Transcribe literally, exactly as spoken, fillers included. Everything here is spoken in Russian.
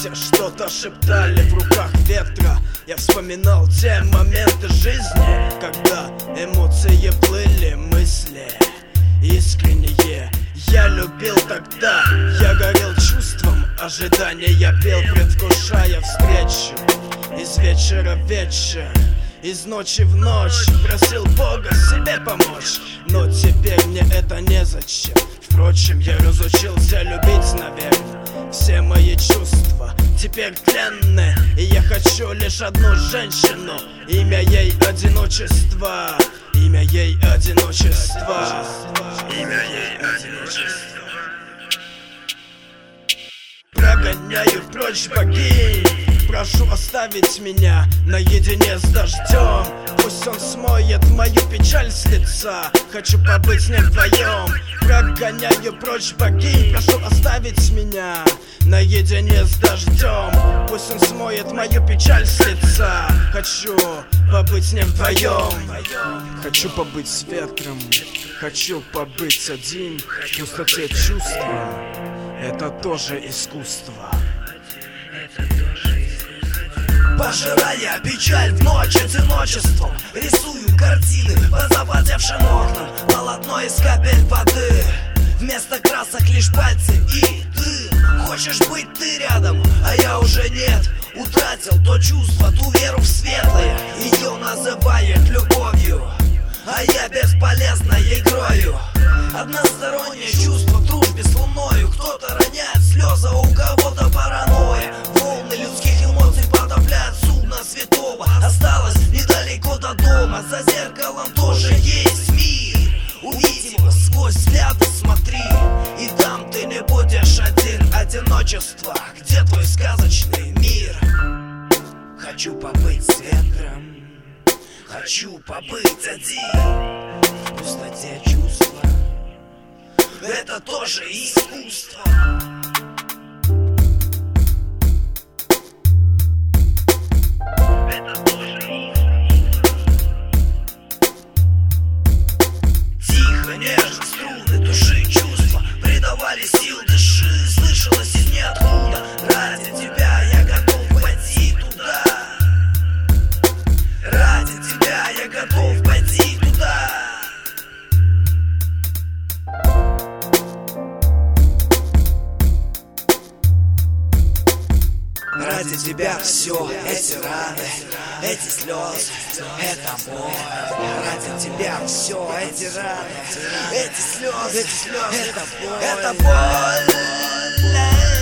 Все что-то шептали в руках ветра. Я вспоминал те моменты жизни, когда эмоции плыли, мысли искренние. Я любил тогда, я горел чувством ожидания. Я пел, предвкушая встречу. Из вечера в вечер, из ночи в ночь просил Бога себе помочь. Но теперь мне это незачем. Впрочем, я разучился любить, наверное. Все мои чувства теперь тленны, и я хочу лишь одну женщину. Имя ей одиночество. Имя ей одиночество. Имя ей одиночество. Прогоняю прочь богинь. Прошу оставить меня наедине с дождем. Пусть он смоет мою печаль с лица. Хочу побыть с ним вдвоем. Прогоняю прочь богинь. Прошу оставить меня наедине с дождем. Пусть он смоет мою печаль с лица. Хочу побыть с ним вдвоем. Хочу побыть с ветром. Хочу побыть один. В пустоте чувства. Это тоже искусство. Пожирая печаль в ночь одиночеством, рисую картины по запотевшим окнам. Полотно из капель воды, вместо красок лишь пальцы и дым. Хочешь быть ты рядом, а я уже нет. Утратил то чувство, ту веру в светлое. Ее называют любовью, а я бесполезной игрою. Одностороннее чувство в дружбе с луною. Кто-то роняет слезы, у кого-то паранойя. Волны людских эмоций потопляют судно святого. Осталось недалеко до дома, за зеркалом тоже есть мир. Увидь его сквозь взгляды, смотри, и там ты не будешь один. Одиночество, где твой сказочный мир? Хочу побыть с ветром, хочу побыть один. В пустоте чувства, это тоже искусство. Это тоже искусство. Тихо, нежно, струны души, чувства придавали сил, дыши. Слышалось из ниоткуда: ради тебя я готов пойти туда. Ради тебя я готов пойти туда. Ради тебя все эти раны, эти слезы, это боль. Ради тебя все эти раны, эти слезы, это боль. Это боль.